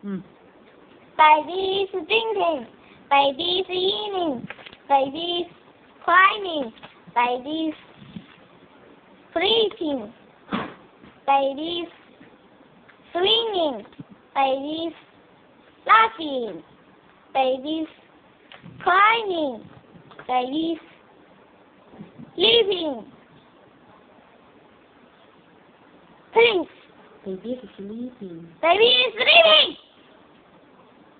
Mm. Baby is drinking. Baby is eating. Baby is climbing. Baby is fleeting. Baby is swinging. Baby is laughing. Baby is climbing. Baby is leaving. Please. Baby is sleeping. Baby is leaving.